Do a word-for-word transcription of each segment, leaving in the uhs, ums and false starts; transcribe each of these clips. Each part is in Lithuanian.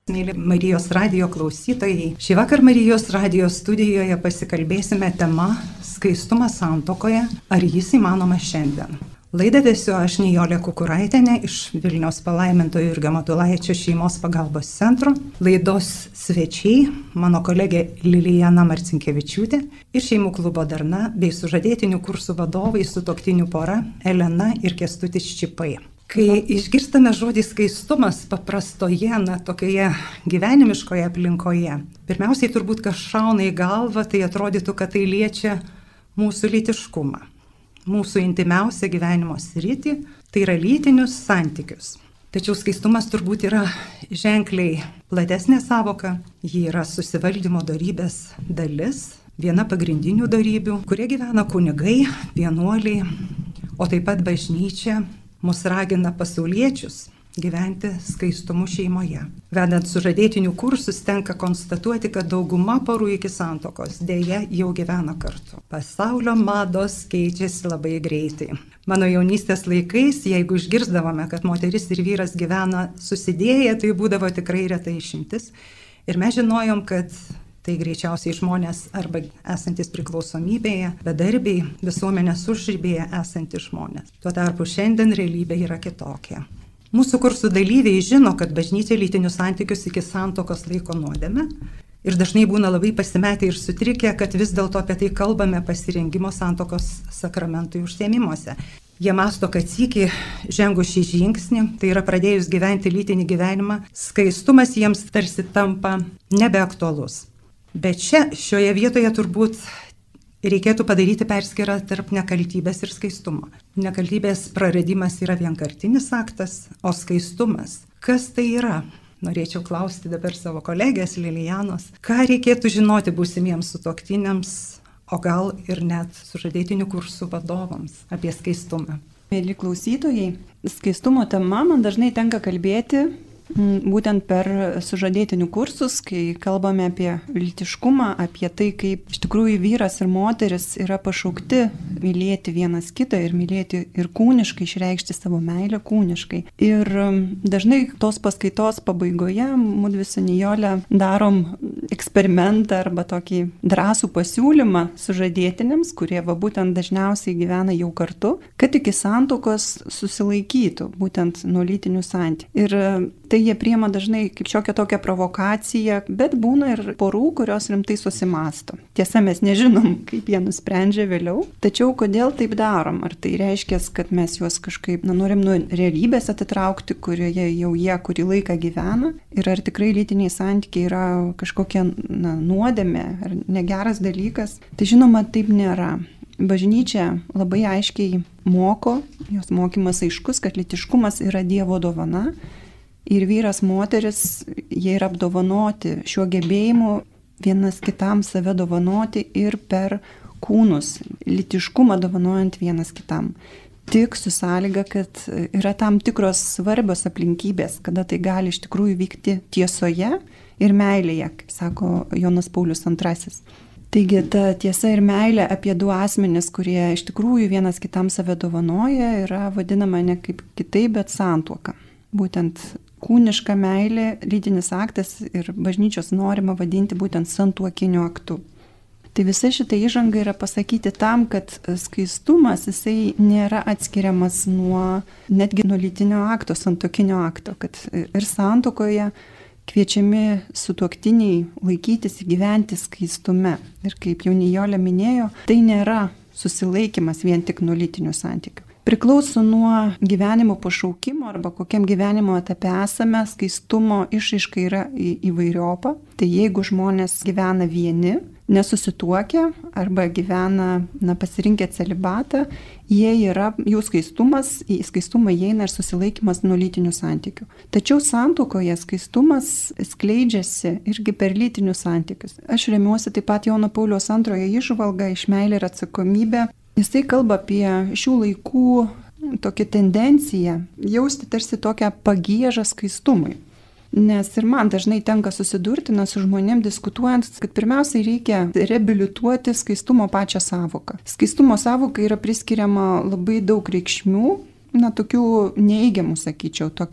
Mėly Marijos radijo klausytojai, šį vakar Marijos radijo studijoje pasikalbėsime tema skaistumas santuokoje, ar jis įmanomas šiandien. Laidą vesiu aš Nijolė Kukuraitienė iš Vilniaus palaimintojo Jurgio Matulaičio šeimos pagalbos centro. Laidos svečiai mano kolegė Lilijana Marcinkevičiūtė ir šeimų klubo Darna bei sužadėtinių kursų vadovai sutuoktinių pora Elena ir Kęstutis Čipai. Kai išgirstame žodį skaistumas paprastoje, na, tokioje gyvenimiškoje aplinkoje, pirmiausiai turbūt kas šauna į galvą, tai atrodytų, kad tai liečia mūsų lytiškumą, mūsų intimiausią gyvenimo sritį, tai yra lytinius santykius. Tačiau skaistumas turbūt yra ženkliai platesnė savoka, ji yra susivaldymo dorybės dalis, viena pagrindinių dorybių, kurie gyvena kunigai, vienuoliai, o taip pat bažnyčia mus ragina pasauliečius gyventi skaistumu šeimoje. Vedant sužadėtinių kursus tenka konstatuoti, kad dauguma porų iki santuokos dėja jau gyvena kartu. Pasaulio mados keičiasi labai greitai. Mano jaunystės laikais, jeigu išgirsdavome, kad moteris ir vyras gyvena susidėję, tai būdavo tikrai reta išimtis. Ir mes žinojom, kad tai greičiausiai žmonės arba esantis priklausomybėje, bedarbiai, visuomenės užribėje esantys žmonės. Tuo tarpu šiandien realybė yra kitokia. Mūsų kursų dalyviai žino, kad bažnyčia lytinius santykius iki santuokos laiko nuodėme ir dažnai būna labai pasimetę ir sutrikę, kad vis dėlto apie tai kalbame pasirengimo santuokos sakramentui užsiėmimuose. Jie mąsto, kad sykį žengus šį žingsnį, tai yra pradėjus gyventi lytinį gyvenimą, skaistumas jiems tarsi tampa nebeaktualus. Bet čia, šioje vietoje turbūt reikėtų padaryti perskyrą tarp nekaltybės ir skaistumo. Nekaltybės praradimas yra vienkartinis aktas, o skaistumas, kas tai yra? Norėčiau klausti dabar savo kolegės Lilijanos, ką reikėtų žinoti būsimiems sutuoktiniams, o gal ir net sužadėtinių kursų vadovams apie skaistumą. Mėly klausytojai, skaistumo tema man dažnai tenka kalbėti būtent per sužadėtinių kursus, kai kalbame apie lytiškumą, apie tai, kaip iš tikrųjų vyras ir moteris yra pašaukti mylėti vienas kitą ir mylėti ir kūniškai, išreikšti savo meilę kūniškai. Ir dažnai tos paskaitos pabaigoje mudvi su Nijole darom eksperimentą arba tokį drąsų pasiūlymą sužadėtiniams, kurie va būtent dažniausiai gyvena jau kartu, kad iki santuokos susilaikytų būtent nuo lytinių santykių. Ir tai jie priima dažnai kaip šiokią tokią provokaciją, bet būna ir porų, kurios rimtai susimąsto. Tiesa, mes nežinom, kaip jie nusprendžia vėliau, tačiau kodėl taip darom? Ar tai reiškia, kad mes juos kažkaip na, norim nuo realybės atitraukti, kurioje jau jie kurį laiką gyvena? Ir ar tikrai lytiniai santykiai yra kažkokia na, nuodėmė ar negeras dalykas? Tai žinoma, taip nėra. Bažnyčia labai aiškiai moko, jos mokymas aiškus, kad lytiškumas yra Dievo dovana. Ir vyras, moteris, jie yra apdovanoti šiuo gebėjimu vienas kitam save dovanoti ir per kūnus, lytiškumą dovanojant vienas kitam. Tik su sąlyga, kad yra tam tikros svarbios aplinkybės, kada tai gali iš tikrųjų vykti tiesoje ir meilėje, kaip sako Jonas Paulius antrasis. Taigi ta tiesa ir meilė apie du asmenis, kurie iš tikrųjų vienas kitam save dovanoja, yra vadinama ne kaip kitaip, bet santuoka. Būtent kūniška meilė, lytinis aktas ir bažnyčios norima vadinti būtent santuokiniu aktu. Tai visa šita įžanga yra pasakyti tam, kad skaistumas jisai nėra atskiriamas nuo netgi nuo lytinio akto, santuokinio akto, kad ir santuokoje kviečiami sutuoktiniai laikytis įgyventi skaistume. Ir kaip jau Nijolė minėjo, tai nėra susilaikymas vien tik nuo lytinių santykių. Priklauso nuo gyvenimo pašaukimo arba kokiam gyvenimo etape esame, skaistumo išraiška yra į, įvairiopa. Tai jeigu žmonės gyvena vieni, nesusituokę arba gyvena na, pasirinkę celibatą, jie yra, jų skaistumas, į skaistumą įeina ir susilaikymas nuo lytinių santykių. Tačiau santuokoje skaistumas skleidžiasi irgi per lytinius santykius. Aš remiuosi taip pat Jono Pauliaus antrojo įžvalgą iš meilė ir atsakomybė. Jisai kalba apie šių laikų tokią tendenciją jausti tarsi tokią pagiežą skaistumui. Nes ir man dažnai tenka susidurti na, su žmonėm diskutuojant, kad pirmiausiai reikia reabilituoti skaistumo pačią sąvoką. Skaistumo sąvoka yra priskiriama labai daug reikšmių, na, tokių neįgiamų, sakyčiau, tokio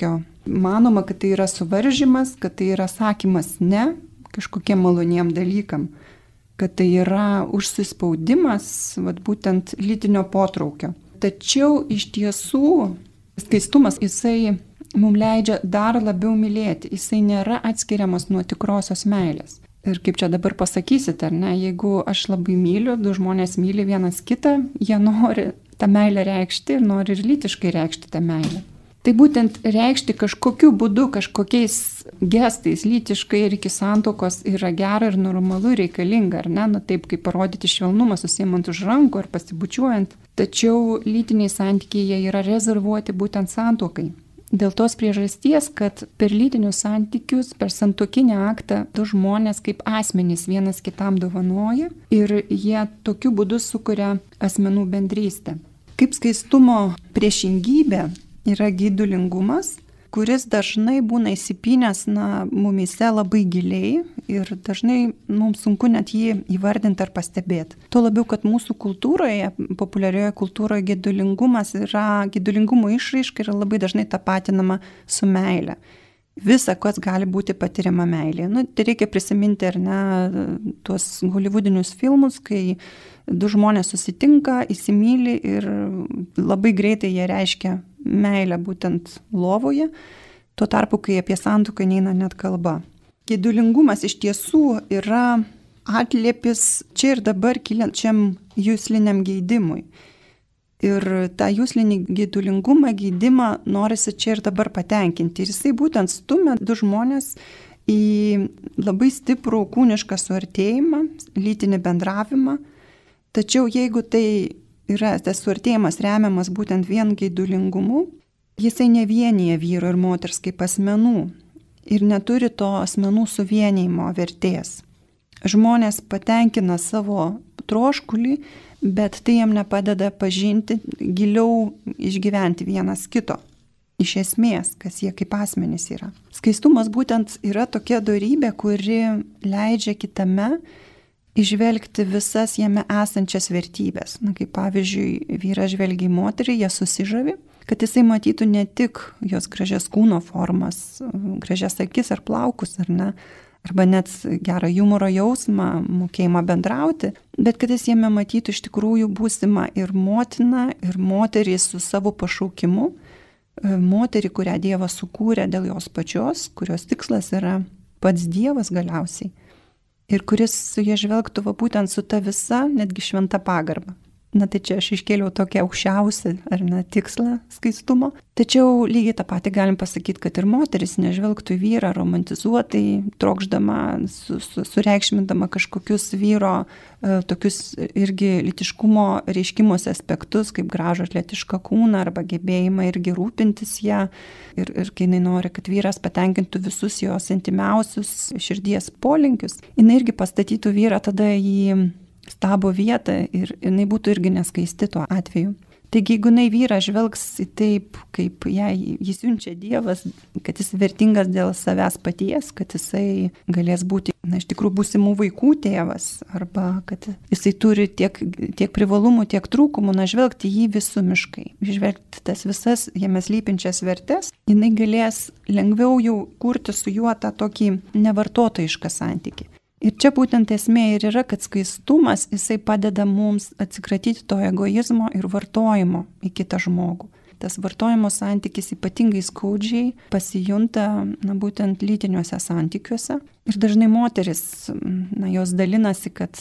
manoma, kad tai yra suvaržymas, kad tai yra sakymas ne kažkokiem maloniem dalykam, kad tai yra užsispaudimas, vat, būtent lytinio potraukio. Tačiau iš tiesų skaistumas, jisai mums leidžia dar labiau mylėti, jisai nėra atskiriamas nuo tikrosios meilės. Ir kaip čia dabar pasakysit, ar ne, jeigu aš labai myliu, du žmonės myli vienas kitą, jie nori tą meilę reikšti ir nori ir lytiškai reikšti tą meilę. Tai būtent reikšti kažkokiu būdu, kažkokiais gestais lytiškai ir iki santuokos yra gera ir normalu, reikalinga, ar ne, nu taip kaip parodyti švelnumą, susiimant už rankų ar pasibučiuojant. Tačiau lytiniai santykiai jie yra rezervuoti būtent santuokai. Dėl tos priežasties, kad per lytinius santykius, per santuokinį aktą du žmonės kaip asmenys vienas kitam dovanoja ir jie tokiu būdu sukuria asmenų bendrystę. Kaip skaistumo priešingybė yra geidulingumas, kuris dažnai būna įsipynęs na, mumyse labai giliai ir dažnai mums sunku net jį įvardinti ar pastebėti. Tuo labiau, kad mūsų kultūroje, populiarioje kultūroje geidulingumas yra, geidulingumo išraiška yra labai dažnai tapatinama su meile. Visa, kas gali būti patiriama meilė. Nu, tai reikia prisiminti ar ne tuos holivudinius filmus, kai du žmonės susitinka, įsimyli ir labai greitai jie reiškia meilę būtent lovoje, tuo tarpu, kai apie santuoką neina net kalba. Geidulingumas iš tiesų yra atliepis čia ir dabar kylančiam jusliniam geidimui. Ir tą juslinį geidulingumą, geidimą norisi čia ir dabar patenkinti. Ir jisai būtent stumia du žmonės į labai stiprų kūnišką suartėjimą, lytinį bendravimą. Tačiau jeigu tai yra tas suartėjimas remiamas būtent vien geidulingumu, jisai nevienyje vyro ir moters kaip asmenų ir neturi to asmenų suvienijimo vertės. Žmonės patenkina savo troškulį, bet tai jam nepadeda pažinti, giliau išgyventi vienas kito. Iš esmės, kas jie kaip asmenys yra. Skaistumas būtent yra tokia dorybė, kuri leidžia kitame išvelgti visas jame esančias vertybės. Na, kaip pavyzdžiui, vyras žvelgia į moterį, jie susižavi, kad jisai matytų ne tik jos gražias kūno formas, gražias akis ar plaukus, ar ne, arba net gerą humoro jausmą, mokėjimą bendrauti, bet kad jis jame matytų iš tikrųjų būsimą ir motiną, ir moterį su savo pašaukimu, moterį, kurią Dievas sukūrė dėl jos pačios, kurios tikslas yra pats Dievas galiausiai. Ir kuris su jie žvelgtų va, būtent su ta visa, netgi šventa pagarba. Na tai čia aš iškėliau tokią aukščiausią, ar ne, tikslą skaistumo. Tačiau lygiai tą patį galim pasakyti, kad ir moteris nežvelgtų į vyrą romantizuotai, trokšdama, su, su, sureikšmindama kažkokius vyro e, tokius irgi lytiškumo reiškimus aspektus, kaip gražų atletišką kūną arba gebėjimą irgi rūpintis ją. Ir, ir kai jinai nori, kad vyras patenkintų visus jos intimiausius širdies polinkius, jinai irgi pastatytų vyrą tada į stabo vietą ir jinai būtų irgi neskaisti tuo atveju. Taigi, jeigu jinai vyra žvelgs į taip, kaip jai jis siunčia Dievas, kad jis vertingas dėl savęs paties, kad jisai galės būti, na, iš tikrųjų būsimų vaikų tėvas, arba kad jisai turi tiek, tiek privalumų, tiek trūkumų, na, žvelgti jį visumiškai, žvelgti tas visas jame slypinčias vertes, jinai galės lengviau jau kurti su juo tą tokį nevartotojišką santykį. Ir čia būtent esmė ir yra, kad skaistumas, jisai padeda mums atsikratyti to egoizmo ir vartojimo į kitą žmogų. Tas vartojimo santykis ypatingai skaudžiai pasijunta, na, būtent lytiniuose santykiuose. Ir dažnai moteris, na, jos dalinasi, kad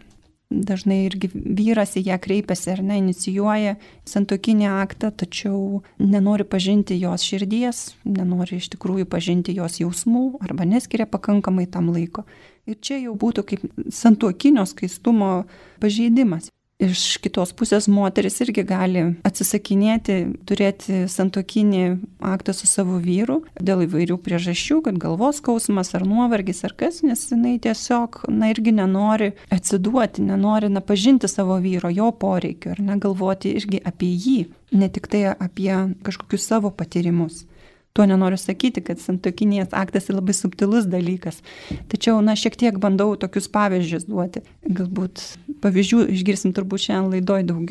dažnai irgi vyras į ją kreipiasi ar ne, inicijuoja santuokinį aktą, tačiau nenori pažinti jos širdies, nenori iš tikrųjų pažinti jos jausmų arba neskiria pakankamai tam laiko. Ir čia jau būtų kaip santuokinio skaistumo pažeidimas. Iš kitos pusės moteris irgi gali atsisakinėti, turėti santuokinį aktą su savo vyru dėl įvairių priežasčių, kad galvos skausmas ar nuovargis ar kas, nes jinai tiesiog, na, irgi nenori atsiduoti, nenori, na, pažinti savo vyro, jo poreikių ir negalvoti irgi apie jį, ne tik tai apie kažkokius savo patyrimus. Tuo nenoriu sakyti, kad santuokinės aktas yra labai subtilus dalykas. Tačiau, na, šiek tiek bandau tokius pavyzdžius duoti. Galbūt pavyzdžių išgirsim turbūt šiandien laidoj daugiau.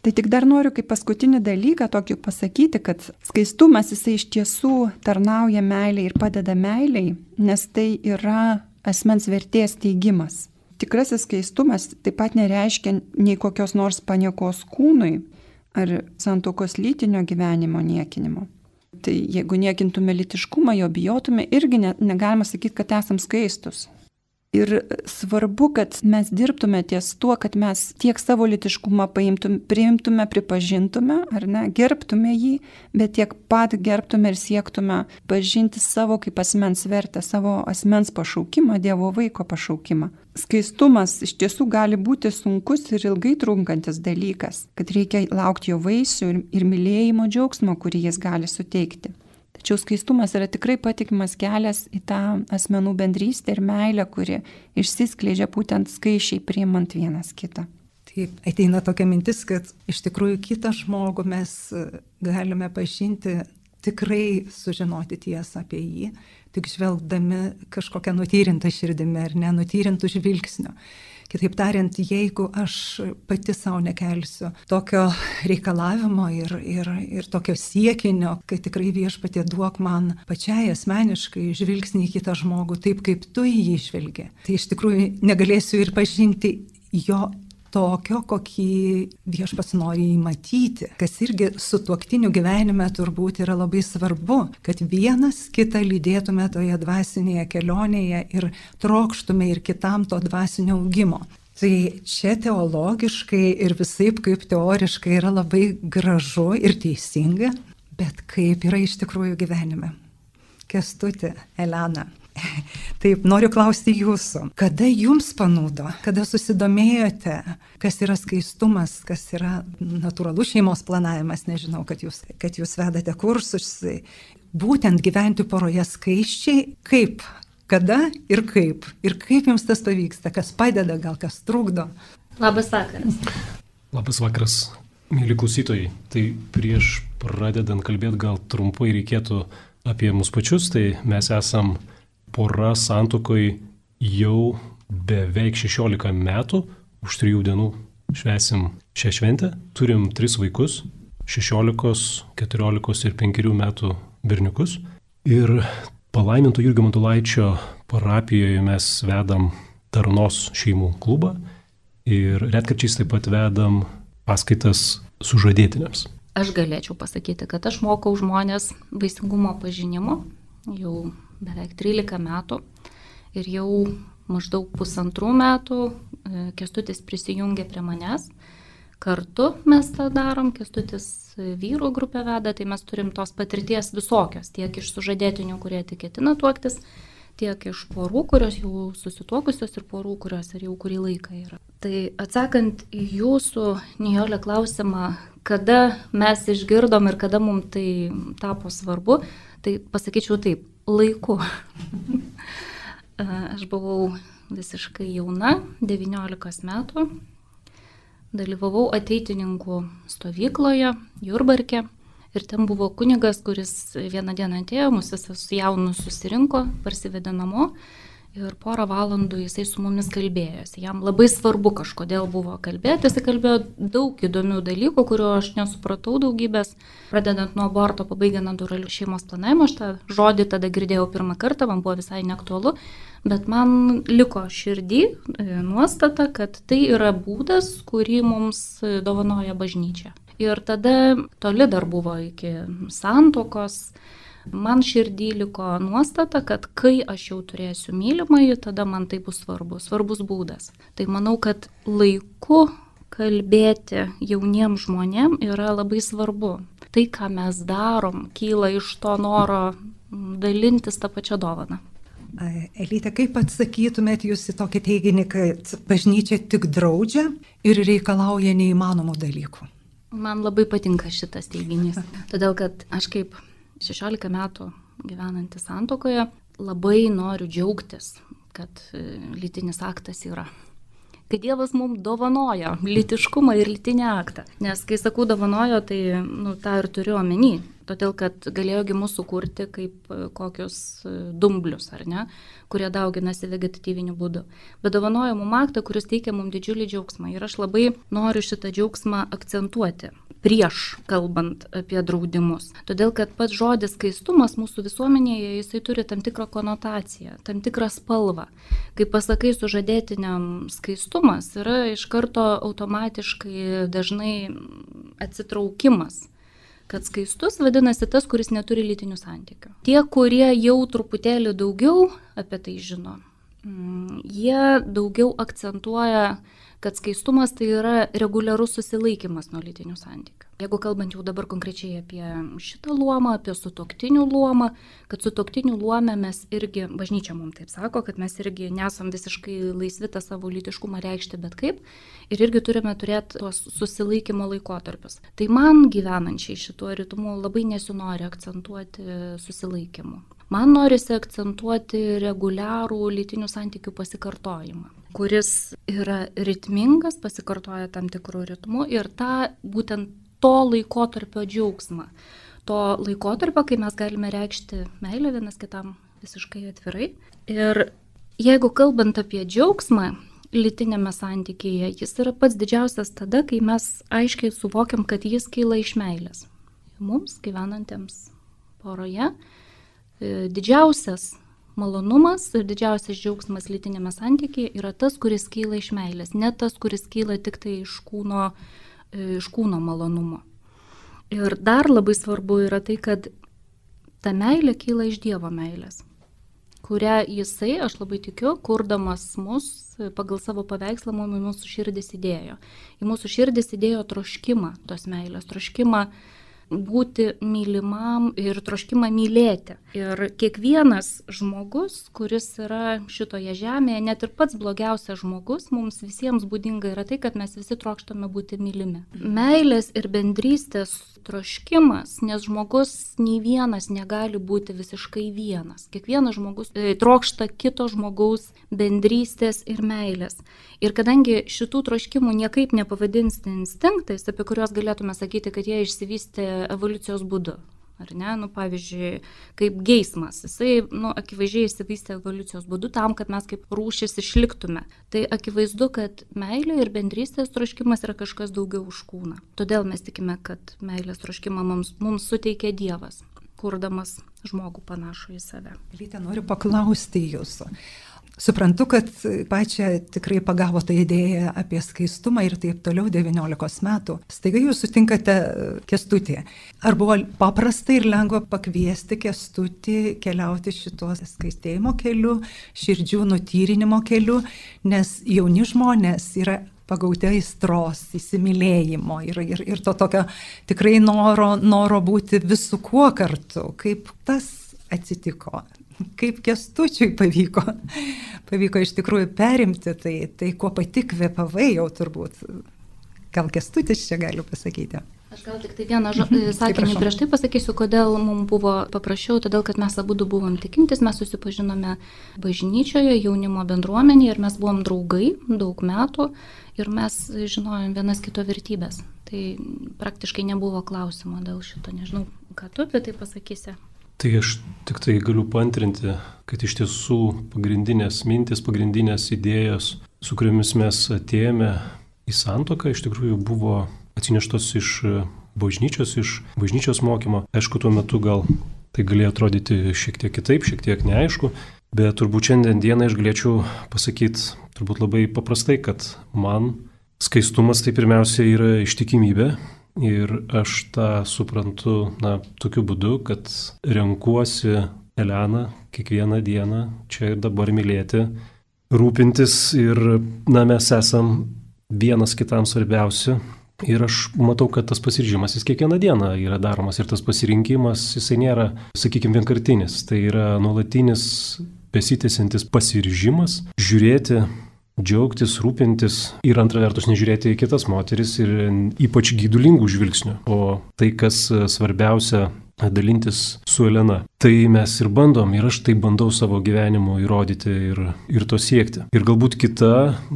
Tai tik dar noriu kaip paskutinį dalyką tokį pasakyti, kad skaistumas jisai iš tiesų tarnauja meiliai ir padeda meiliai, nes tai yra asmens vertės teigimas. Tikrasis skaistumas taip pat nereiškia nei kokios nors paniekos kūnui ar santuokos lytinio gyvenimo niekinimo. Tai jeigu niekintume lytiškumą, jo bijotume, irgi ne, negalima sakyti, kad esam skaistus. Ir svarbu, kad mes dirbtume ties tuo, kad mes tiek savo lytiškumą paimtume, priimtume, pripažintume, ar ne, gerbtume jį, bet tiek pat gerbtume ir siektume pažinti savo kaip asmens vertę, savo asmens pašaukimą, Dievo vaiko pašaukimą. Skaistumas iš tiesų gali būti sunkus ir ilgai trunkantis dalykas, kad reikia laukti jo vaisių ir, ir mylėjimo džiaugsmo, kurį jis gali suteikti. Tačiau skaistumas yra tikrai patikimas kelias į tą asmenų bendrystę ir meilę, kuri išsiskleidžia būtent skaičiai priimant vienas kitą. Taip, ateina tokia mintis, kad iš tikrųjų kitą žmogų mes galime pažinti, tikrai sužinoti tiesą apie jį, tik žvelgdami kažkokią nutyrintą širdimi ar ne, nutyrintų žvilgsniu. Kitaip tariant, jeigu aš pati savo nekelsiu tokio reikalavimo ir, ir, ir tokio siekinio, kad tikrai Viešpatie duok man pačiai asmeniškai žvilgsnį į kitą žmogų, taip kaip tu į jį žvelgi, tai iš tikrųjų negalėsiu ir pažinti jo tokio, kokį Viešpats nori jį matyti, kas irgi sutuoktinių gyvenime turbūt yra labai svarbu, kad vienas kitą lydėtume toje dvasinėje kelionėje ir trokštume ir kitam to dvasinio augimo. Tai čia teologiškai ir visaip kaip teoriškai yra labai gražu ir teisinga, bet kaip yra iš tikrųjų gyvenime. Kęstuti, Elena. Taip, noriu klausti jūsų, kada jums panūdo, kada susidomėjote, kas yra skaistumas, kas yra natūralus šeimos planavimas, nežinau, kad jūs, kad jūs vedate kursus, būtent gyventi poroje skaisčiai, kaip, kada ir kaip, ir kaip jums tas pavyksta, kas padeda, gal kas trukdo. Labas vakaras. Labas vakaras, mėly klausytojai. Tai prieš pradedant kalbėti, gal trumpai reikėtų apie mus pačius, tai mes esam pora santuokoj jau beveik šešiolika metų, už trijų dienų švęsim šią šventę. Turim tris vaikus, šešiolikos, keturiolikos ir penkerių metų berniukus. Ir palaiminto Jurgio Matulaičio parapijoje mes vedam Tarnos šeimų klubą ir retkarčiais taip pat vedam paskaitas sužadėtiniams. Aš galėčiau pasakyti, kad aš mokau žmonės vaisingumo pažinimo jau beveik trylika metų ir jau maždaug pusantrų metų Kęstutis prisijungė prie manęs. Kartu mes tą darom, Kęstutis vyrų grupę veda, tai mes turim tos patirties visokios, tiek iš sužadėtinių, kurie tik ketina tuoktis, tiek iš porų, kurios jau susituokusios ir porų, kurios ir jau kurį laiką yra. Tai atsakant į jūsų, Nijolė, klausimą, kada mes išgirdom ir kada mums tai tapo svarbu, tai pasakyčiau taip, laiku. Aš buvau visiškai jauna, devyniolikos metų, dalyvavau ateitininkų stovykloje Jurbarke ir ten buvo kunigas, kuris vieną dieną atėjo, mus visus jaunus susirinko, parsivedė namo ir porą valandų jisai su mumis kalbėjosi. Jam labai svarbu kažkodėl buvo kalbėti, jisai kalbėjo daug įdomių dalykų, kuriuo aš nesupratau daugybės, pradedant nuo aborto, pabaigiant natūralių šeimos planavimo. Aš tą žodį tada girdėjau pirmą kartą, man buvo visai neaktualu, bet man liko širdį nuostata, kad tai yra būdas, kurį mums dovanoja bažnyčia. Ir tada toli dar buvo iki santuokos. Man širdį liko nuostata, kad kai aš jau turėsiu mylimąjį, tada man tai bus svarbu, svarbus būdas. Tai manau, kad laiku kalbėti jauniems žmonėm yra labai svarbu. Tai, ką mes darom, kyla iš to noro dalintis tą pačią dovaną. Elyte, kaip atsakytumėt jūs į tokį teiginį, kad bažnyčia tik draudžia ir reikalauja neįmanomų dalykų? Man labai patinka šitas teiginys, todėl kad aš kaip šešiolika metų gyvenantis santuokoje labai noriu džiaugtis, kad lytinis aktas yra. Kai Dievas mums dovanojo lytiškumą ir lytinį aktą. Nes kai sakau dovanojo, tai nu, tą ir turiu omeny. Todėl, kad galėjogi mūsų kurti kaip kokius dumblius, ar ne, kurie dauginasi vegetatyviniu būdu. Bet dovanoja mum aktą, kuris teikia mum didžiulį džiaugsmą. Ir aš labai noriu šitą džiaugsmą akcentuoti prieš kalbant apie draudimus. Todėl, kad pats žodis skaistumas mūsų visuomenėje, jisai turi tam tikrą konotaciją, tam tikrą spalvą. Kai pasakai sužadėtiniam skaistumas, yra iš karto automatiškai dažnai atsitraukimas. Kad skaistus vadinasi tas, kuris neturi lytinių santykių. Tie, kurie jau truputėlį daugiau apie tai žino, jie daugiau akcentuoja, kad skaistumas tai yra reguliarus susilaikimas nuo lytinių santykių. Jeigu kalbant jau dabar konkrečiai apie šitą luomą, apie sutuoktinių luomą, kad sutuoktinių luome mes irgi, bažnyčia mums taip sako, kad mes irgi nesam visiškai laisvi tą savo lytiškumą reikšti bet kaip ir irgi turime turėti tuos susilaikymo laikotarpius. Tai man gyvenančiai šituo ritmu labai nesinori akcentuoti susilaikymu. Man norisi akcentuoti reguliarų lytinių santykių pasikartojimą, kuris yra ritmingas, pasikartoja tam tikrų ritmų ir tą būtent to laikotarpio džiaugsmą. To laikotarpio, kai mes galime reikšti meilę vienas kitam visiškai atvirai. Ir jeigu kalbant apie džiaugsmą lytinėme santykyje, jis yra pats didžiausias tada, kai mes aiškiai suvokiam, kad jis kyla iš meilės. Mums, gyvenantiems poroje, didžiausias malonumas ir didžiausias džiaugsmas lytinėme santykyje yra tas, kuris kyla iš meilės, ne tas, kuris kyla tik tai iš kūno, iš kūno malonumo. Ir dar labai svarbu yra tai, kad ta meilė kyla iš Dievo meilės, kurią jisai, aš labai tikiu, kurdamas mus pagal savo paveikslą, mums į mūsų širdis įdėjo. Į mūsų širdis įdėjo troškimą tos meilės, troškimą būti mylimam ir troškimą mylėti. Ir kiekvienas žmogus, kuris yra šitoje žemėje, net ir pats blogiausias žmogus, mums visiems būdinga yra tai, kad mes visi trokštame būti mylimi. Meilės ir bendrystės troškimas, nes žmogus nei vienas negali būti visiškai vienas. Kiekvienas žmogus e, trokšta kito žmogaus bendrystės ir meilės. Ir kadangi šitų troškimų niekaip nepavadinsi instinktais, apie kuriuos galėtume sakyti, kad jie išsivystė evoliucijos būdu. Ar ne? Nu, pavyzdžiui, kaip geismas. Jisai, nu, akivaizdžiai išsivystė evoliucijos būdu tam, kad mes kaip rūšis išliktume. Tai akivaizdu, kad meilė ir bendrystės troškimas yra kažkas daugiau už kūną. Todėl mes tikime, kad meilės troškimą mums, mums suteikia Dievas, kurdamas žmogų panašų į save. Lyte, noriu paklausti jūsų. Suprantu, kad pačią tikrai pagavo tą idėją apie skaistumą ir taip toliau devyniolikos metų. Staiga jūs sutinkate Kęstutį. Ar buvo paprasta ir lengva pakviesti Kęstutį keliauti šitos skaistėjimo keliu, širdžių nutyrinimo keliu, nes jauni žmonės yra pagauti aistros, įsimylėjimo ir, ir, ir to tokio tikrai noro, noro būti visu kuo kartu. Kaip tas atsitiko? Kaip Kęstučiui pavyko, pavyko iš tikrųjų perimti, tai, tai kuo pati kvėpavai jau turbūt. Gal Kęstutis čia galiu pasakyti? Aš gal tik tai vieną žo... sakinį prieš tai pasakysiu, kodėl mums buvo paprasčiau, todėl kad mes abudu buvom tikintis, mes susipažinome bažnyčioje, jaunimo bendruomenėje ir mes buvom draugai daug metų ir mes žinojom vienas kito vertybės. Tai praktiškai nebuvo klausimo dėl šito, nežinau, ką tu apie tai pasakysi. Tai aš tik tai galiu paantrinti, kad iš tiesų pagrindinės mintis, pagrindinės idėjos, su kuriomis mes atėjome į santuoką, iš tikrųjų buvo atsineštos iš bažnyčios, iš bažnyčios mokymo. Aišku, tuo metu gal tai galėjo atrodyti šiek tiek kitaip, šiek tiek neaišku, bet turbūt šiandien dieną aš galėčiau pasakyti turbūt labai paprastai, kad man skaistumas tai pirmiausia yra ištikimybė. Ir aš tą suprantu, na, tokiu būdu, kad renkuosi Eleną kiekvieną dieną čia ir dabar mylėti, rūpintis ir, na, mes esam vienas kitam svarbiausi. Ir aš matau, kad tas pasiryžimas jis kiekvieną dieną yra daromas ir tas pasirinkimas jisai nėra, sakykime, vienkartinis. Tai yra nuolatinis besitęsiantis pasiryžimas žiūrėti, džiaugtis, rūpintis ir antra vertus nežiūrėti į kitas moteris ir ypač gydulingų žvilgsnių. O tai, kas svarbiausia, dalintis su Elena. Tai mes ir bandom, ir aš tai bandau savo gyvenimu įrodyti ir, ir to siekti. Ir galbūt kita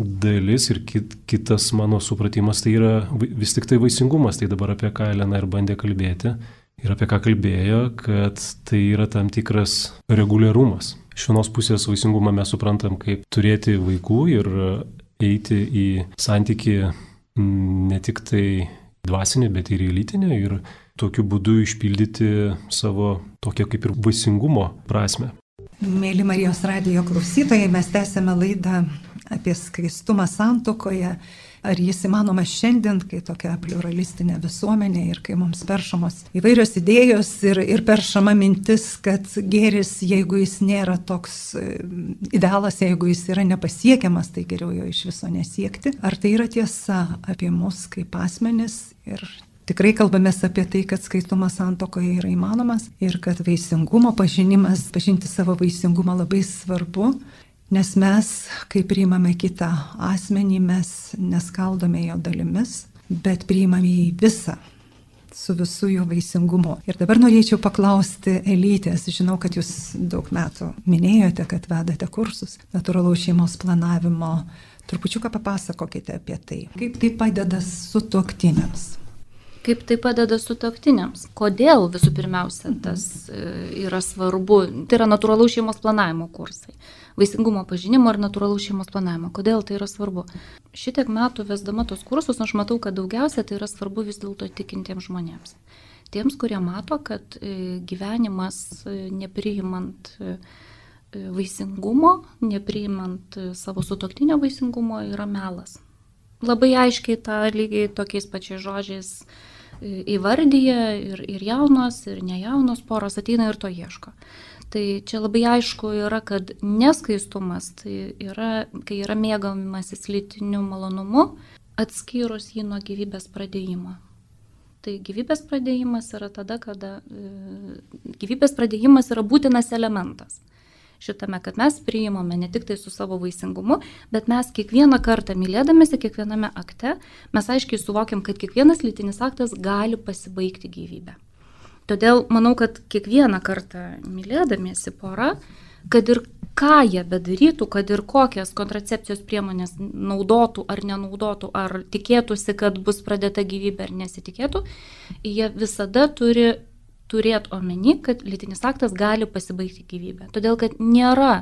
dalis ir kit, kitas mano supratimas tai yra vis tik tai vaisingumas, tai dabar apie ką Elena ir bandė kalbėti. ir apie ką kalbėjo, kad tai yra tam tikras reguliarumas. Iš vienos pusės vaisingumą mes suprantam kaip turėti vaikų ir eiti į santykį ne tik tai dvasinį, bet ir į lytinį ir tokiu būdu išpildyti savo tokią kaip ir vaisingumo prasme. Mėly Marijos radijo klausytojai, mes tęsėme laidą apie skaistumą santuokoje. Ar jis įmanomas šiandien, kai tokia pluralistinė visuomenė ir kai mums peršamos įvairios idėjos ir, ir peršama mintis, kad gėris, jeigu jis nėra toks idealas, jeigu jis yra nepasiekiamas, tai geriau jo iš viso nesiekti. Ar tai yra tiesa apie mus kaip asmenis? Ir tikrai kalbamės apie tai, kad skaistumas santuokoje yra įmanomas ir kad vaisingumo pažinimas, pažinti savo vaisingumą labai svarbu. Nes mes, kai priimame kitą asmenį, mes neskaldome jo dalimis, bet priimame jį visą, su visu jo vaisingumu. Ir dabar norėčiau paklausti Elytės, žinau, kad jūs daug metų minėjote, kad vedate kursus natūralaus šeimos planavimo. Trupučiuką papasakokite apie tai. Kaip tai padeda sutuoktiniams? Kaip tai padeda sutuoktiniams? Kodėl visų pirmiausia tas yra svarbu? Tai yra natūralaus šeimos planavimo kursai. Vaisingumo pažinimo ir natūralaus šeimos planavimo. Kodėl tai yra svarbu? Šitiek metų vesdama tos kursus, aš matau, kad daugiausia tai yra svarbu vis dėlto tikintiems žmonėms. Tiems, kurie mato, kad gyvenimas nepriimant vaisingumo, nepriimant savo sutuoktinio vaisingumo yra melas. Labai aiškiai tą lygiai tokiais pačiais žodžiais įvardyja ir, ir jaunos, ir nejaunos poros ateina ir to ieško. Tai čia labai aišku yra, kad neskaistumas tai yra, kai yra mėgavimasis lytiniu malonumu, atskyrus jį nuo gyvybės pradėjimo. Tai gyvybės pradėjimas yra tada, kada e, gyvybės pradėjimas yra būtinas elementas. Šitame, kad mes priimame ne tik tai su savo vaisingumu, bet mes kiekvieną kartą mylėdamėsi, kiekviename akte, mes aiškiai suvokiam, kad kiekvienas lytinis aktas gali pasibaigti gyvybę. Todėl manau, kad kiekvieną kartą mylėdamėsi pora, kad ir ką jie bedarytų, kad ir kokias kontracepcijos priemonės naudotų ar nenaudotų, ar tikėtųsi, kad bus pradėta gyvybė ar nesitikėtų, jie visada turi turėti omeny, kad lytinis aktas gali pasibaigti gyvybę. Todėl, kad nėra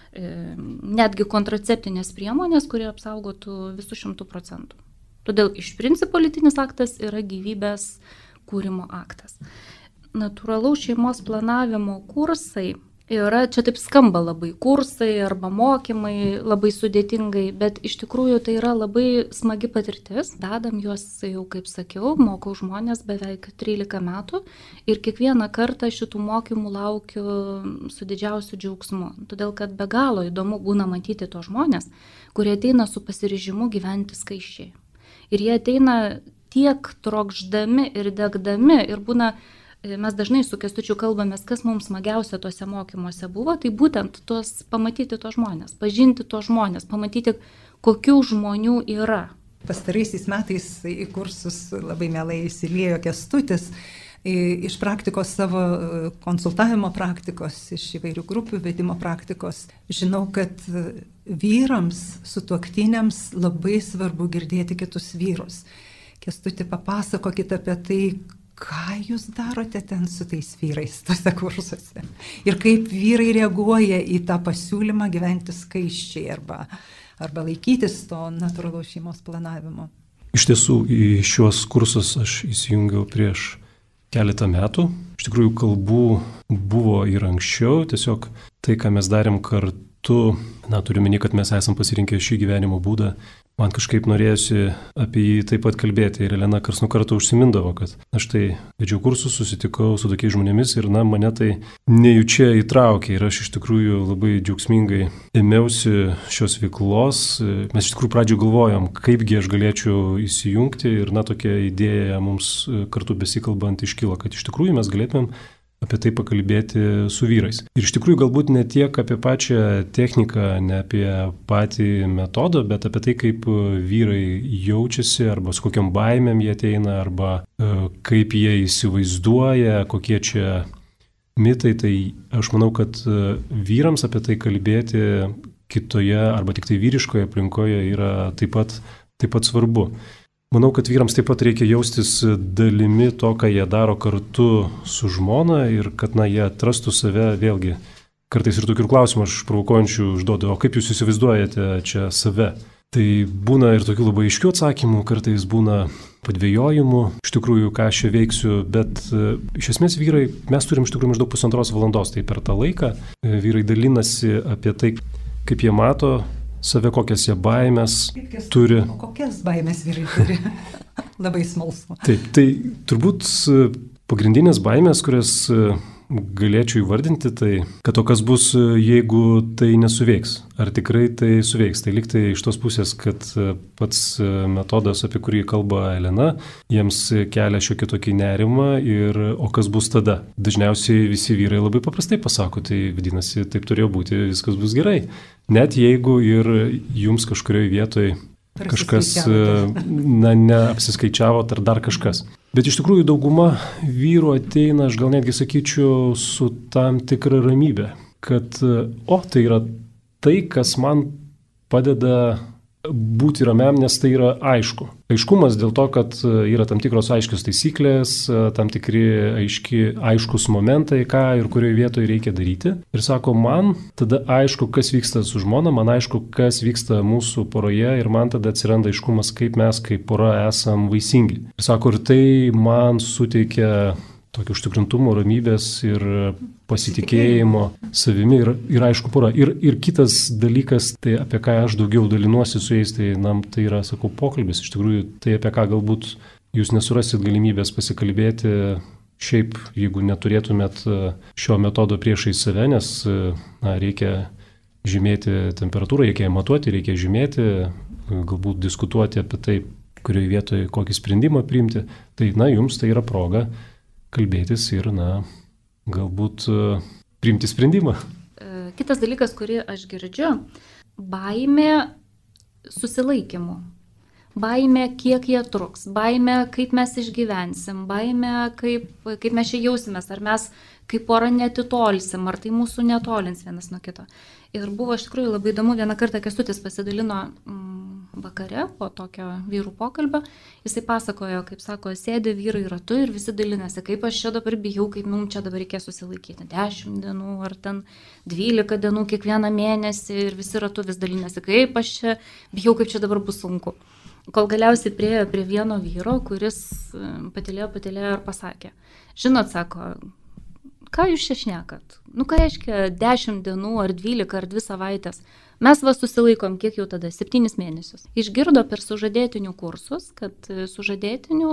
e, netgi kontraceptinės priemonės, kurie apsaugotų visų šimtų procentų. Todėl iš principo lytinis aktas yra gyvybės kūrimo aktas. Natūralaus šeimos planavimo kursai yra, čia taip skamba labai, kursai arba mokymai, labai sudėtingai, bet iš tikrųjų tai yra labai smagi patirtis. Dadam juos jau, kaip sakiau, mokau žmonės beveik trylika metų ir kiekvieną kartą šitų mokymų laukiu su didžiausiu džiaugsmu. Todėl, kad be galo įdomu būna matyti tos žmonės, kurie ateina su pasiryžimu gyventi skaisčiai. Ir jie ateina tiek trokšdami ir degdami ir būna. Mes dažnai su Kęstučiu kalbamės, kas mums smagiausia tuose mokymuose buvo, tai būtent tuos, pamatyti tos žmonės, pažinti tos žmonės, pamatyti, kokių žmonių yra. Pastaraisiais metais į kursus labai mielai įsiliejo Kęstutis, iš praktikos savo konsultavimo praktikos, iš įvairių grupių vedimo praktikos. Žinau, kad vyrams, sutuoktiniams labai svarbu girdėti kitus vyrus. Kęstuti, papasakokit apie tai, ką jūs darote ten su tais vyrais tose kursuose? Ir kaip vyrai reaguoja į tą pasiūlymą gyventi skaiščiai arba, arba laikytis to natūralaus šeimos planavimo? Iš tiesų, į šiuos kursus aš įsijungiau prieš keletą metų. Iš tikrųjų, kalbų buvo ir anksčiau, tiesiog tai, ką mes darėm kartu, na, turiu minėti, kad mes esam pasirinkę šį gyvenimo būdą. Man kažkaip norėjusi apie jį taip pat kalbėti ir Elena kars nuo karto užsimindavo, kad aš tai vedžiau kursus, susitikau su tokiais žmonėmis ir na, mane tai nejučia įtraukė ir aš iš tikrųjų labai džiaugsmingai ėmiausi šios veiklos. Mes iš tikrųjų pradžioje galvojom, kaipgi aš galėčiau įsijungti ir na, tokia idėja mums kartu besikalbant iškilo, kad iš tikrųjų mes galėtumėm apie tai pakalbėti su vyrais. Ir iš tikrųjų galbūt ne tiek apie pačią techniką, ne apie patį metodą, bet apie tai, kaip vyrai jaučiasi, arba su kokiam baimėm jie ateina, arba kaip jie įsivaizduoja, kokie čia mitai. Tai aš manau, kad vyrams apie tai kalbėti kitoje, arba tik tai vyriškoje aplinkoje yra taip pat, taip pat svarbu. Manau, kad vyrams taip pat reikia jaustis dalimi to, ką jie daro kartu su žmona ir kad, na, jie atrastų save vėlgi. Kartais ir tokių klausimų aš provokuojančių užduodu, o kaip jūs įsivaizduojate čia save? Tai būna ir tokių labai aiškių atsakymų, kartais būna padvėjojimų, iš tikrųjų, ką aš čia veiksiu, bet e, iš esmės vyrai, mes turim iš tikrųjų maždaug pusantros valandos, tai per tą laiką e, vyrai dalinasi apie tai, kaip jie mato save, kokias jie baimės turi. O kokias baimės vyrai turi? Labai smalsu. Taip, tai turbūt pagrindinės baimės, kurias galėčiau įvardinti, tai kad o kas bus, jeigu tai nesuveiks. Ar tikrai tai suveiks? Tai lyg tai iš tos pusės, kad pats metodas, apie kurį kalba Elena, jiems kelia šiokį tokį nerimą ir o kas bus tada? Dažniausiai visi vyrai labai paprastai pasako, tai vadinasi, taip turėjo būti, viskas bus gerai. Net jeigu ir jums kažkurioje vietoje kažkas, na, neapsiskaičiavo ar dar kažkas. Bet iš tikrųjų dauguma vyrų ateina, aš gal netgi sakyčiau, su tam tikra ramybė, kad, o, tai yra tai, kas man padeda būti ramiam, nes tai yra aišku. Aiškumas dėl to, kad yra tam tikros aiškios taisyklės, tam tikri aiški, aiškus momentai, ką ir kurioje vietoje reikia daryti. Ir sako, man tada aišku, kas vyksta su žmona, man aišku, kas vyksta mūsų poroje ir man tada atsiranda aiškumas, kaip mes kaip pora esam vaisingi. Ir sako, ir tai man suteikia tokio užtikrintumo, ramybės ir pasitikėjimo savimi ir, ir aišku pora. Ir, ir kitas dalykas, tai apie ką aš daugiau dalinuosi su jais, tai, na, tai yra, sakau, pokalbis. Iš tikrųjų, tai apie ką galbūt jūs nesurasit galimybės pasikalbėti šiaip, jeigu neturėtumėt šio metodo priešai save, nes, na, reikia žymėti temperatūrą, reikia matuoti, reikia žymėti, galbūt diskutuoti apie tai, kurioje vietoje kokį sprendimą priimti. Tai, na, jums tai yra proga kalbėtis ir, na, galbūt uh, priimti sprendimą. Kitas dalykas, kurį aš girdžiu, baimė susilaikymu. Baimė, kiek jie truks, baimė, kaip mes išgyvensim, baimė, kaip, kaip mes čia jausimės, ar mes kaip pora netitolsim, ar tai mūsų netolins vienas nuo kito. Ir buvo iš tikrųjų labai įdomu, vieną kartą Kęstutis pasidalino mm, vakare po tokio vyrų pokalbio, jisai pasakojo, kaip sako, sėdi vyrai ratu ir visi dalinasi, kaip aš čia dabar bijau, kaip mums čia dabar reikės susilaikyti, dešimt dienų ar ten dvylika dienų kiekvieną mėnesį ir visi ratu vis dalinasi, kaip aš čia bijau, kaip čia dabar bus sunku. Kol galiausiai priejo prie vieno vyro, kuris patylėjo, patylėjo ir pasakė, žinot, sako, ką jūs čia šnekat? Nu, ką reiškia dešimt dienų ar dvylika ar dvi savaitės? Mes va susilaikom, kiek jau tada, septynis mėnesius. Išgirdo per sužadėtinių kursus, kad sužadėtinių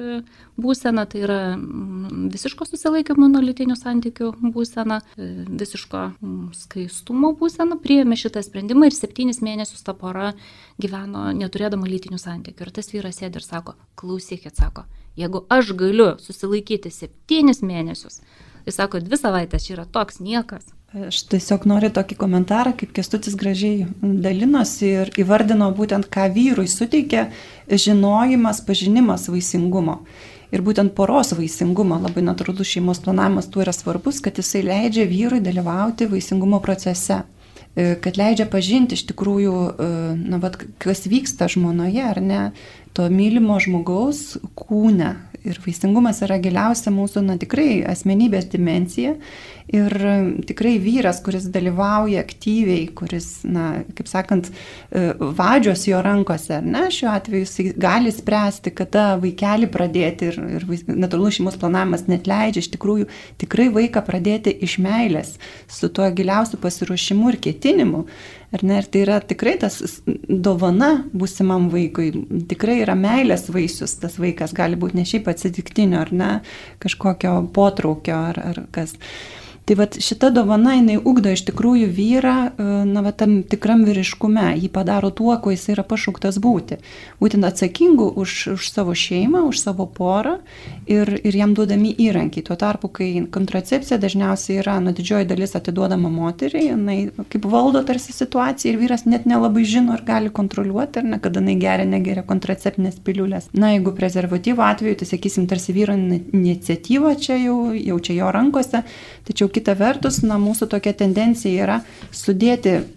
būsena tai yra visiško susilaikymo nuo lytinių santykių būsena, visiško skaistumo būsena, priėmė šitą sprendimą ir septynis mėnesius ta pora gyveno neturėdama lytinių santykių. Ir tas vyras sėdi ir sako, klausykit, sako, jeigu aš galiu susilaikyti septynis mėnesius, jis sako, dvi savaitės čia yra toks niekas. Aš tiesiog noriu tokį komentarą, kaip Kęstutis gražiai dalinosi ir įvardino būtent, ką vyrui suteikia žinojimas, pažinimas vaisingumo. Ir būtent poros vaisingumo, labai natūralus šeimos planavimas tuo yra svarbus, kad jisai leidžia vyrui dalyvauti vaisingumo procese. Kad leidžia pažinti iš tikrųjų, na, vat, kas vyksta žmonoje, ar ne, to mylimo žmogaus kūne. Ir vaisingumas yra giliausia mūsų, na, tikrai asmenybės dimensija. Ir tikrai vyras, kuris dalyvauja aktyviai, kuris, na, kaip sakant, vadžios jo rankose, ar ne, šiuo atveju jis gali spręsti, kada vaikelį pradėti ir, ir natūralus šeimos planavimas net leidžia iš tikrųjų tikrai vaiką pradėti iš meilės, su tuo giliausiu pasiruošimu ir ketinimu. Ar ne, ir tai yra tikrai tas dovana būsimam vaikui, tikrai yra meilės vaisius, tas vaikas gali būti ne šiaip atsitiktinio, ar ne, kažkokio potraukio ar, ar kas. Tai vat šita dovana, jinai ugdo iš tikrųjų vyrą, na, va, tam tikram vyriškume, jį padaro tuo, kuo jis yra pašauktas būti. Būtent atsakingu už, už savo šeimą, už savo porą ir, ir jam duodami įrankiai. Tuo tarpu, kai kontracepcija dažniausiai yra, nu, didžioji dalis atiduodama moteriai, jinai kaip valdo tarsi situaciją ir vyras net nelabai žino ir gali kontroliuoti, ar ne, kada jinai geria, negeria kontraceptinės piliulės. Na, jeigu prezervatyvo atveju, tai sakysim, tarsi vyro iniciatyva čia jau, jau čia jo rankose, tačiau kita vertus, na, mūsų tokia tendencija yra sudėti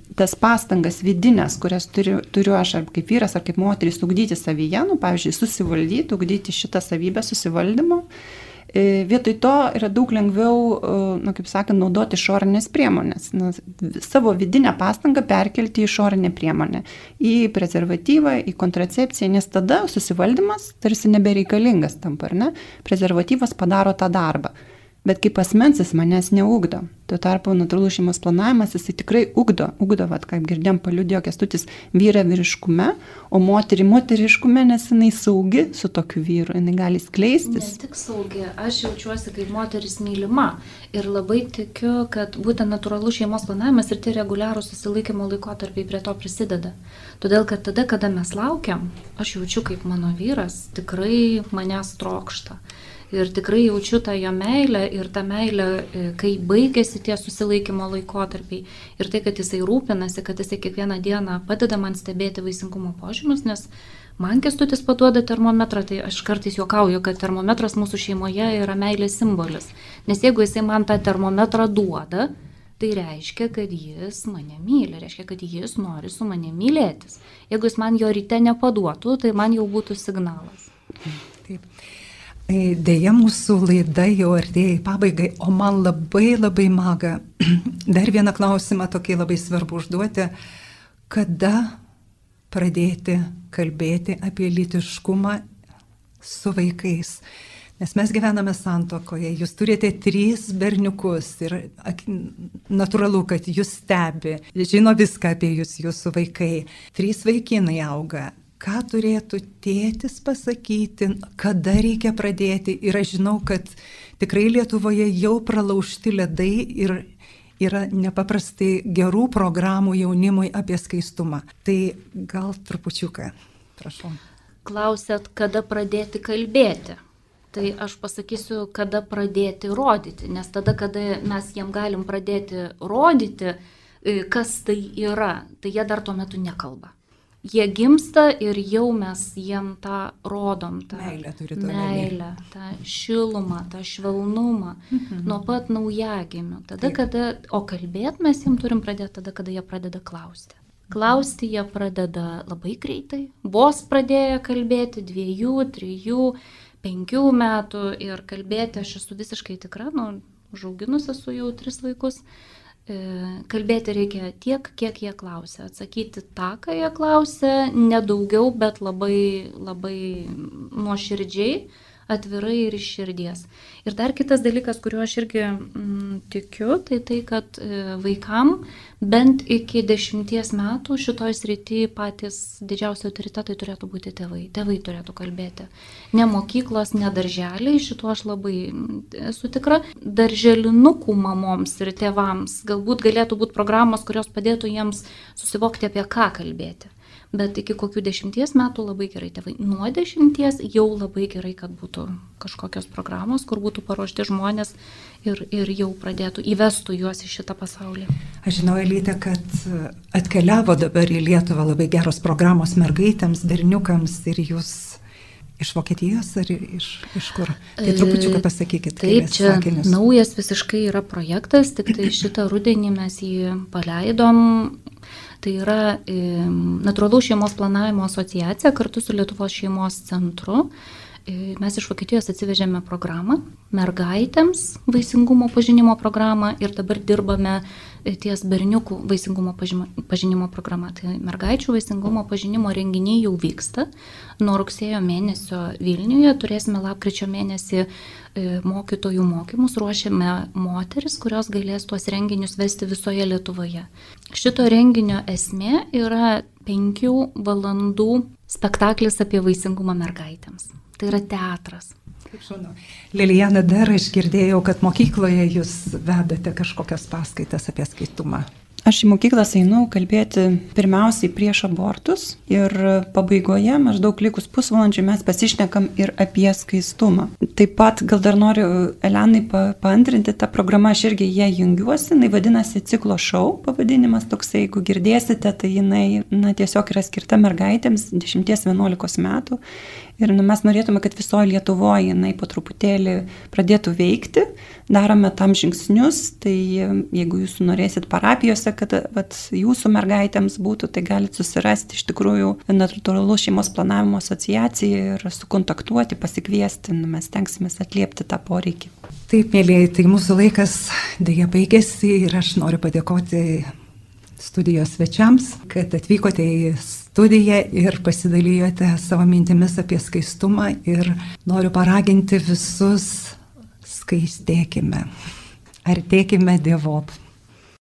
tas pastangas vidinės, kurias turiu, turiu aš ar kaip vyras, ar kaip moteris ugdyti savyje, nu, pavyzdžiui, susivaldyti, ugdyti šitą savybę susivaldymo, vietoj to yra daug lengviau, nu, kaip sakant, naudoti išorinės priemonės. Nu, savo vidinę pastangą perkelti į išorinę priemonę, į prezervatyvą, į kontracepciją, nes tada susivaldymas tarsi nebereikalingas tampa, ar ne? Prezervatyvas padaro tą darbą. Bet kaip asmens jis manęs neugdo. Tuo tarpu natūralus šeimos planavimas jisai tikrai ugdo. Ugdo, vat, kaip girdėjom, paliudijo Kęstutis, vyrą vyriškume, o moterį moteriškume, nes jinai saugi su tokiu vyru, jinai gali skleistis. Ne tik saugi, aš jaučiuosi kaip moteris mylima ir labai tikiu, kad būtent natūralus šeimos planavimas ir tie reguliarūs susilaikymo laikotarpiai prie to prisideda. Todėl, kad tada, kada mes laukiam, aš jaučiu, kaip mano vyras tikrai manęs trokšta. Ir tikrai jaučiu tą jo meilę ir tą meilę, kai baigėsi tie susilaikymo laikotarpiai. Ir tai, kad jisai rūpinasi, kad jisai kiekvieną dieną padeda man stebėti vaisingumo požymius, nes man Kęstutis paduoda termometrą, tai aš kartais juokauju, kad termometras mūsų šeimoje yra meilės simbolis. Nes jeigu jisai man tą termometrą duoda, tai reiškia, kad jis mane myli, reiškia, kad jis nori su mane mylėtis. Jeigu jis man jo ryte nepaduotų, tai man jau būtų signalas. Taip. Deja, mūsų laida jau artėja į pabaigai, o man labai labai maga dar vieną klausimą tokį labai svarbu užduoti. Kada pradėti kalbėti apie lytiškumą su vaikais? Nes mes gyvename santuokoje, jūs turite trys berniukus ir natūralu, kad jūs stebi, žino viską apie jūs, jūsų vaikai. Trys vaikinai auga. Ką turėtų tėtis pasakyti, kada reikia pradėti? Ir aš žinau, kad tikrai Lietuvoje jau pralaužti ledai ir yra nepaprastai gerų programų jaunimui apie skaistumą. Tai gal trupučiuką, prašau. Klausėt, kada pradėti kalbėti. Tai aš pasakysiu, kada pradėti rodyti, nes tada, kada mes jiem galim pradėti rodyti, kas tai yra, tai jie dar tuo metu nekalba. Jie gimsta ir jau mes jiem tą rodom, tą meilę, meilę, tą šilumą, tą švelnumą, mhm. nuo pat naujagimių. Tada, kada, o kalbėti mes jiem turim pradėti tada, kada jie pradeda klausti. Klausti jie pradeda labai greitai, vos pradėję kalbėti dviejų, trijų, penkių metų ir kalbėti, aš esu visiškai tikra, nu, užauginus esu jau tris vaikus, kalbėti reikia tiek, kiek jie klausia. Atsakyti tą, ką jie klausia, nedaugiau, bet labai, labai nuoširdžiai, atvirai ir iš širdies. Ir dar kitas dalykas, kuriuo aš irgi mm, tikiu, tai tai, kad e, vaikam bent iki dešimties metų šitoj srity patys didžiausi autoritetai turėtų būti tėvai. Tėvai turėtų kalbėti. Ne mokyklos, ne darželiai, šituo aš labai esu tikra. Darželinukų mamoms ir tėvams galbūt galėtų būti programos, kurios padėtų jiems susivokti, apie ką kalbėti. Bet iki kokių dešimties metų labai gerai tėvai. Nuo dešimties jau labai gerai, kad būtų kažkokios programos, kur būtų paruošti žmonės ir, ir jau pradėtų, įvestų juos į šitą pasaulį. Aš žinau, Elyte, kad atkeliavo dabar į Lietuvą labai geros programos mergaitėms, berniukams ir jūs iš Vokietijos ar iš, iš kur? Tai trupučiuką pasakykit. Taip, čia sakinius. Naujas visiškai yra projektas, tik tai šitą rudenį mes jį paleidom. Tai yra e, natūralaus šeimos planavimo asociacija kartu su Lietuvos šeimos centru. E, mes iš Vokietijos atsivežėme programą mergaitėms vaisingumo pažinimo programą ir dabar dirbame ties berniukų vaisingumo pažinimo programa. Tai mergaičių vaisingumo pažinimo renginiai jau vyksta. Nuo rugsėjo mėnesio Vilniuje turėsime lapkričio mėnesį mokytojų mokymus, ruošiame moteris, kurios galės tuos renginius vesti visoje Lietuvoje. Šito renginio esmė yra penkių valandų spektaklis apie vaisingumą mergaitėms. Tai yra teatras. Kaip žinau. Lilijana, dar aš girdėjau, kad mokykloje jūs vedate kažkokias paskaitas apie skaitumą. Aš į mokyklas einu kalbėti pirmiausiai prieš abortus ir pabaigoje, maždaug likus pusvalandžiui, mes pasišnekam ir apie skaistumą. Taip pat gal dar noriu Elenai pa, paantrinti tą programą, aš irgi ją jungiuosi, jinai vadinasi Ciklo šou, pavadinimas toksai, jeigu girdėsite, tai jinai na, tiesiog yra skirta mergaitėms dešimties vienuolikos metų. Ir nu, mes norėtume, kad visoje Lietuvoje jinai po truputėlį pradėtų veikti, darome tam žingsnius, tai jeigu jūs norėsit parapijose, kad vat, jūsų mergaitėms būtų, tai galite susirasti iš tikrųjų natūralus šeimos planavimo asociaciją ir sukontaktuoti, pasikviesti, nu, mes tenksimės atliepti tą poreikį. Taip, mėlyjei, tai mūsų laikas dėja baigėsi ir aš noriu padėkoti studijos svečiams, kad atvykote į studiją ir pasidalijote savo mintimis apie skaistumą ir noriu paraginti visus skaistėkime, artėkime Dievop.